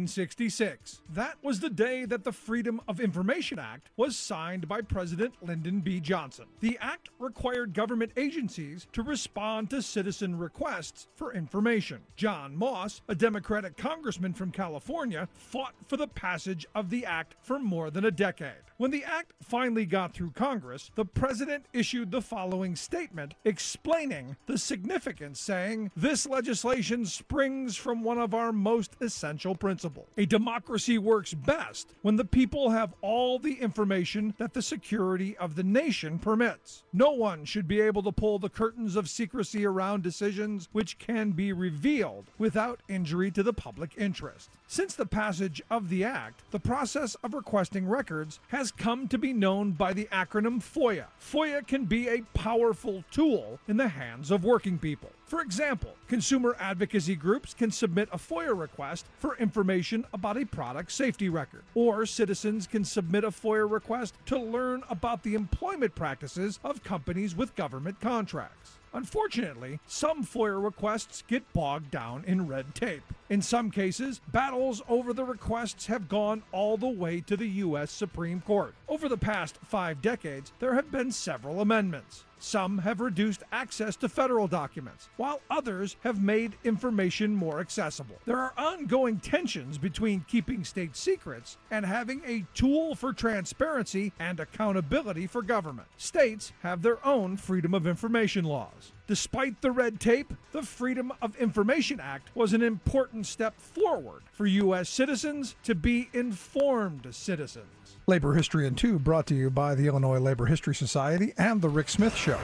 1966. That was the day that the Freedom of Information Act was signed by President Lyndon B. Johnson. The act required government agencies to respond to citizen requests for information. John Moss, a Democratic congressman from California, fought for the passage of the act for more than a decade. When the act finally got through Congress, the president issued the following statement explaining the significance, saying, "This legislation springs from one of our most essential principles. A democracy works best when the people have all the information that the security of the nation permits. No one should be able to pull the curtains of secrecy around decisions which can be revealed without injury to the public interest." Since the passage of the act, the process of requesting records has come to be known by the acronym FOIA. FOIA can be a powerful tool in the hands of working people. For example, consumer advocacy groups can submit a FOIA request for information about a product safety record, or citizens can submit a FOIA request to learn about the employment practices of companies with government contracts. Unfortunately, some FOIA requests get bogged down in red tape. In some cases, battles over the requests have gone all the way to the U.S. Supreme Court. Over the past 5 decades, there have been several amendments. Some have reduced access to federal documents, while others have made information more accessible. There are ongoing tensions between keeping state secrets and having a tool for transparency and accountability for government. States have their own Freedom of Information laws. Despite the red tape, the Freedom of Information Act was an important step forward for U.S. citizens to be informed citizens. Labor History in 2 brought to you by the Illinois Labor History Society and The Rick Smith Show.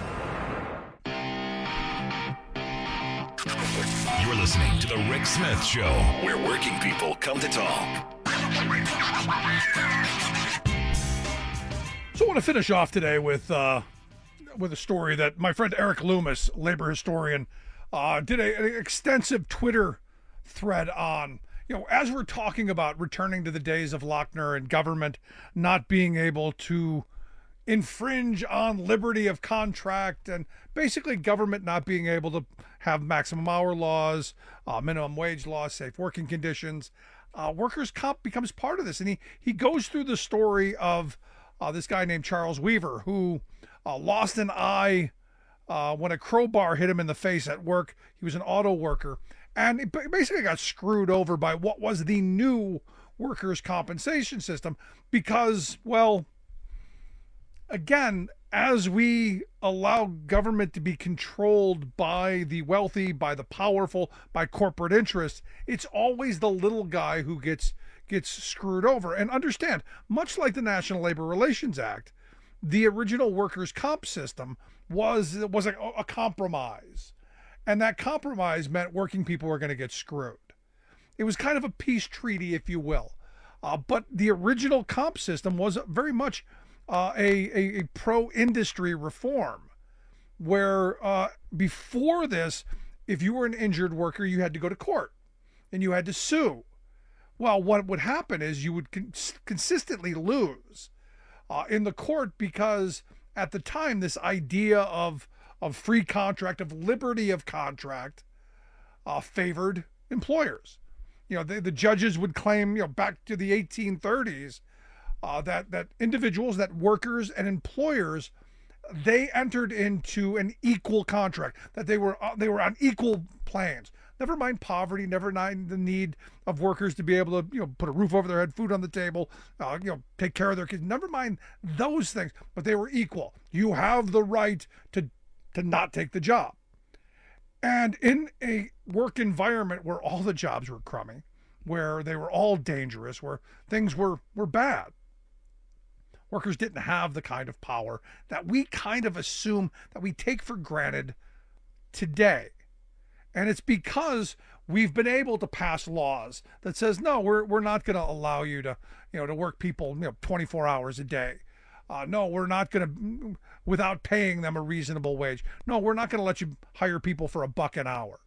You're listening to The Rick Smith Show, where working people come to talk. So I want to finish off today with a story that my friend Eric Loomis, labor historian, did an extensive Twitter thread on. As we're talking about returning to the days of Lochner and government not being able to infringe on liberty of contract, and basically government not being able to have maximum hour laws, minimum wage laws, safe working conditions, workers' comp becomes part of this. And he goes through the story of this guy named Charles Weaver, who lost an eye when a crowbar hit him in the face at work. He was an auto worker. And he basically got screwed over by what was the new workers' compensation system because, well, again, as we allow government to be controlled by the wealthy, by the powerful, by corporate interests, it's always the little guy who gets screwed over. And understand, much like the National Labor Relations Act, the original workers' comp system was a compromise. And that compromise meant working people were going to get screwed. It was kind of a peace treaty, if you will. But the original comp system was very much a pro-industry reform, where before this, if you were an injured worker, you had to go to court and you had to sue. Well, what would happen is you would consistently lose in the court, because at the time, this idea of free contract, of liberty of contract, favored employers. The judges would claim, back to the 1830s, that individuals, that workers and employers, they entered into an equal contract, that they were on equal planes. Never mind poverty, never mind the need of workers to be able to, put a roof over their head, food on the table, take care of their kids. Never mind those things, but they were equal. You have the right to not take the job. And in a work environment where all the jobs were crummy, where they were all dangerous, where things were bad, workers didn't have the kind of power that we kind of assume, that we take for granted today. And it's because we've been able to pass laws that says, no, we're not going to allow you to, to work people, 24 hours a day. No, we're not going to, without paying them a reasonable wage. No, we're not going to let you hire people for $1 an hour.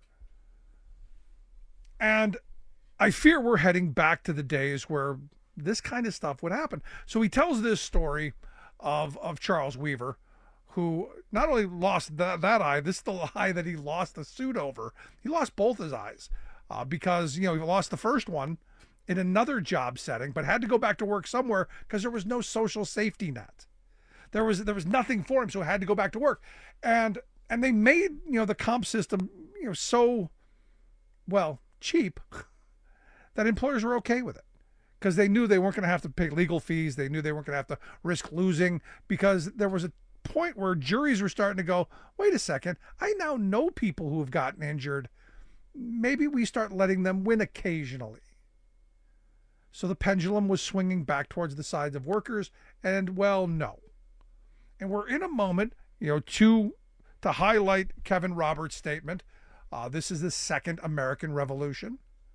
And I fear we're heading back to the days where this kind of stuff would happen. So he tells this story of Charles Weaver, who not only lost that eye, this is the eye that he lost the suit over. He lost both his eyes because, he lost the first one in another job setting, but had to go back to work somewhere because there was no social safety net. There was nothing for him, so he had to go back to work. And they made, the comp system, so, cheap that employers were okay with it, because they knew they weren't going to have to pay legal fees. They knew they weren't going to have to risk losing, because there was a point where juries were starting to go, wait a second, I now know people who have gotten injured. Maybe we start letting them win occasionally. So the pendulum was swinging back towards the sides of workers, and no. And we're in a moment, to highlight Kevin Roberts' statement. This is the second American Revolution.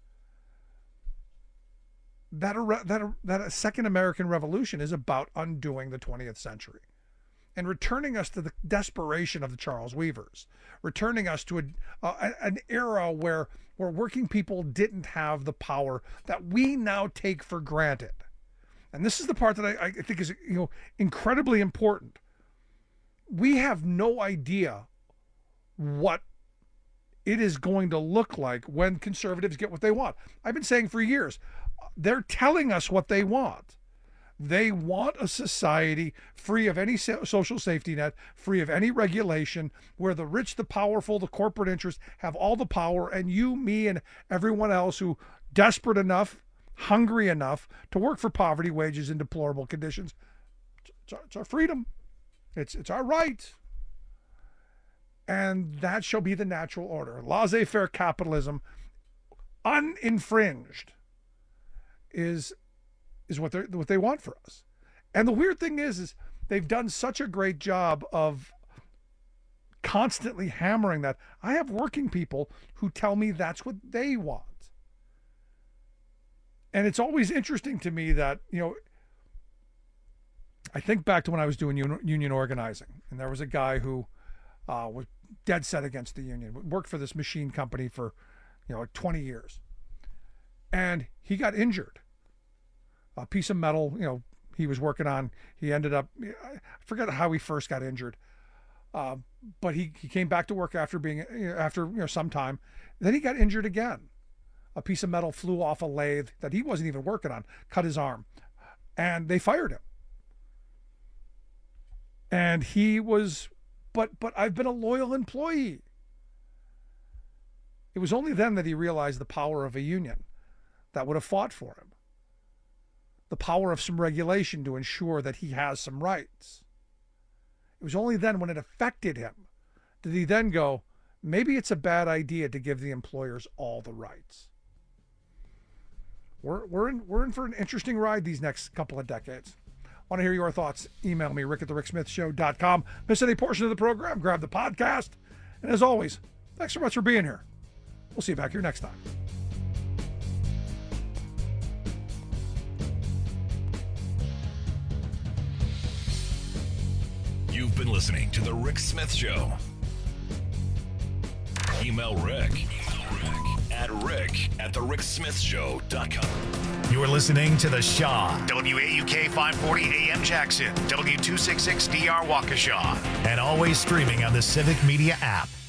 That second American Revolution is about undoing the 20th century and returning us to the desperation of the Charles Weavers, returning us to an era where working people didn't have the power that we now take for granted. And this is the part that I think is incredibly important. We have no idea what it is going to look like when conservatives get what they want. I've been saying for years, they're telling us what they want. They want a society free of any social safety net, free of any regulation, where the rich, the powerful, the corporate interests have all the power, and you, me, and everyone else who desperate enough, hungry enough to work for poverty wages in deplorable conditions. It's our freedom. It's our right. And that shall be the natural order. Laissez-faire capitalism, uninfringed, is what they want for us. And the weird thing is they've done such a great job of constantly hammering that. I have working people who tell me that's what they want. And it's always interesting to me that, I think back to when I was doing union organizing, and there was a guy who was dead set against the union, worked for this machine company for, like 20 years. And he got injured. A piece of metal, he was working on, he ended up, I forget how he first got injured. But he came back to work after some time. Then he got injured again. A piece of metal flew off a lathe that he wasn't even working on, cut his arm, and they fired him. And he was, but I've been a loyal employee. It was only then that he realized the power of a union that would have fought for him. The power of some regulation to ensure that he has some rights. It was only then when it affected him did he then go, maybe it's a bad idea to give the employers all the rights. We're in for an interesting ride these next couple of decades. Want to hear your thoughts? Email me, rick@thericksmithshow.com. Miss any portion of the program, grab the podcast. And as always, thanks so much for being here. We'll see you back here next time. You've been listening to The Rick Smith Show. Email Rick at rick@thericksmithshow.com. You're listening to The Shaw, WAUK 540 AM Jackson, W266DR Waukesha, and always streaming on the Civic Media app.